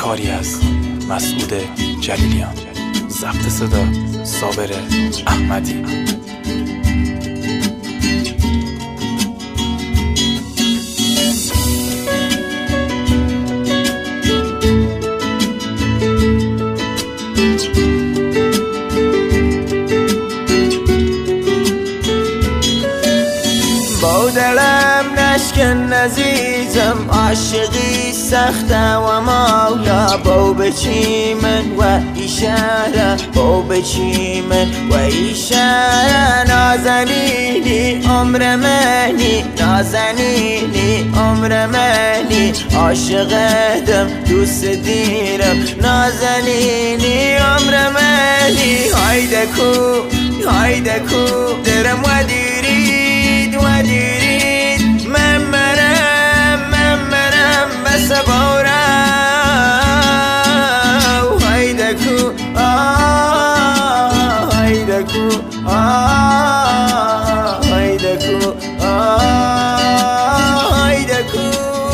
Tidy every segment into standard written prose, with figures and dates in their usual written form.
کاری از مسعود جلیلیان. ضبط صدا صابر احمدی. با دلم نشکن عزیزم، عاشقی سخته و مالا. با بچی من و اشاره، با بچی من و اشاره. نازنینی عمر منی، نازنینی عمر منی. عاشقتم دوست دیرم، نازنینی عمر منی. هایده کو هایده کو درم و دیرید و دیرید. من مرم بس بارم. هایده کو هایده کو هایده کو هایده کو.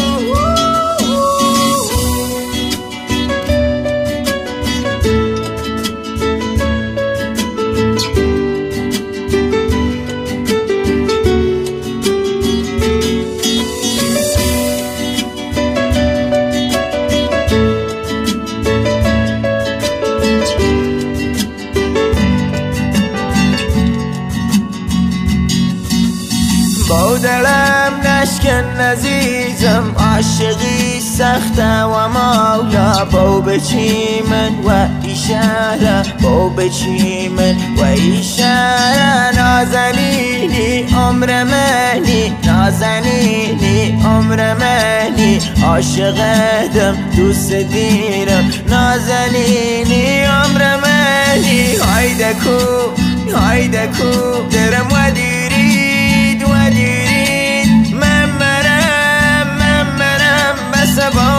با دلم نشکن عزیزم، عاشقی سخته و مالا. با بچی من و اشاره، با بچی من و اشاره. نازنینی عمر منی، نازنینی عمر منی. عاشقتم دوست دیرم، نازنینی عمر منی. هایده کو هایده کو درم و دیرید و دیرید. من مرم بس